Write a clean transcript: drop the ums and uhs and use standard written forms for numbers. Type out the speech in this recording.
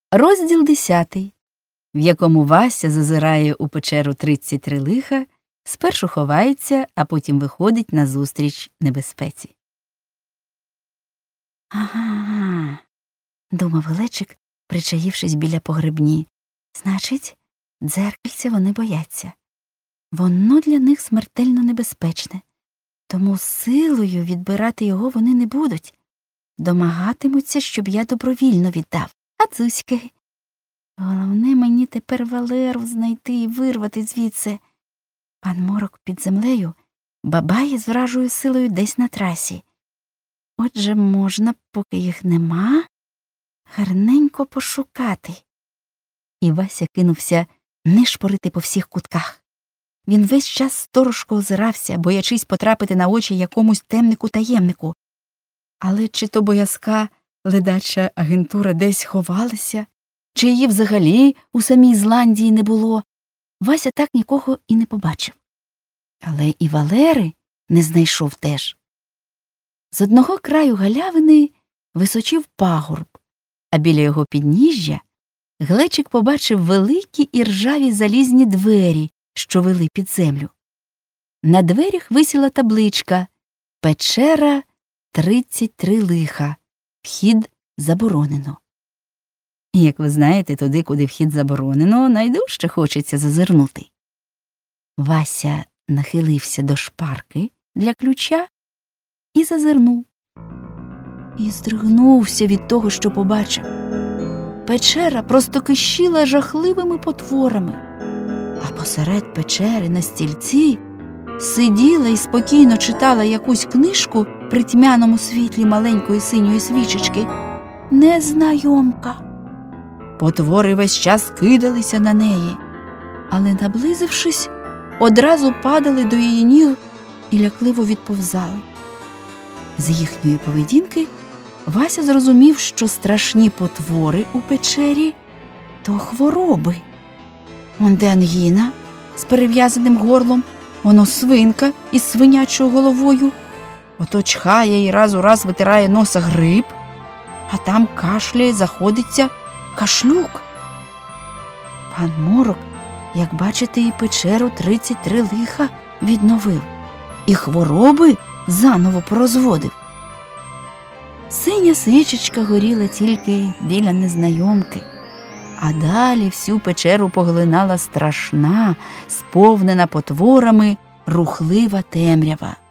Розділ 10, в якому Вася зазирає у печеру 33 лиха, спершу ховається, а потім виходить назустріч небезпеці. «Ага», – думав Глечик, причаївшись біля погребні. «Значить, дзеркальця вони бояться. Воно для них смертельно небезпечне, тому силою відбирати його вони не будуть. Домагатимуться, щоб я добровільно віддав. А дзузьки? Головне мені тепер Валеру знайти і вирвати звідси. Пан Морок під землею бабає з вражою силою десь на трасі. Отже, можна, поки їх нема, гарненько пошукати». І Вася кинувся нишпорити по всіх кутках. Він весь час сторожко озирався, боячись потрапити на очі якомусь темнику-таємнику. Але чи то боязка ледача агентура десь ховалася, чи її взагалі у самій Зландії не було, Вася так нікого і не побачив. Але і Валери не знайшов теж. З одного краю галявини височив пагорб, а біля його підніжжя Глечик побачив великі і ржаві залізні двері, що вели під землю. На дверях висіла табличка «Печера 33 лиха. Вхід заборонено». І, як ви знаєте, туди, куди вхід заборонено, найдужче хочеться зазирнути. Вася нахилився до шпарки для ключа і зазирнув. І здригнувся від того, що побачив. Печера просто кишіла жахливими потворами, а посеред печери на стільці сиділа і спокійно читала якусь книжку при тьмяному світлі маленької синьої свічечки незнайомка. Потвори весь час кидалися на неї, але, наблизившись, одразу падали до її ніг і лякливо відповзали. З їхньої поведінки Вася зрозумів, що страшні потвори у печері – то хвороби. Онде ангіна з перев'язаним горлом, воно свинка із свинячою головою, ото чхає і раз у раз витирає носа грип, а там кашляє, заходиться кашлюк. Пан Морок, як бачите, і печеру 33 лиха відновив, і хвороби заново порозводив. Синя свічечка горіла тільки біля незнайомки, а далі всю печеру поглинала страшна, сповнена потворами, рухлива темрява.